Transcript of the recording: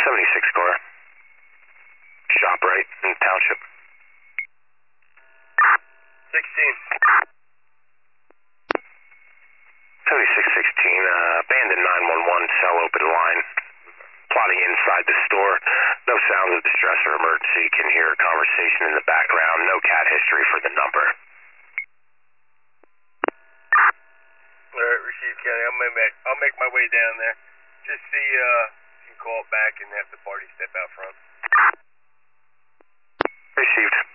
76 car. ShopRite in Township. 16. 7616, abandoned 911, cell open line. Plotting inside the store. No sounds of distress or emergency. Can hear a conversation in the background. No cat history for the number. Alright, received, County. I'll make my way down there. Just see if you can call back and have the party step out front. Received.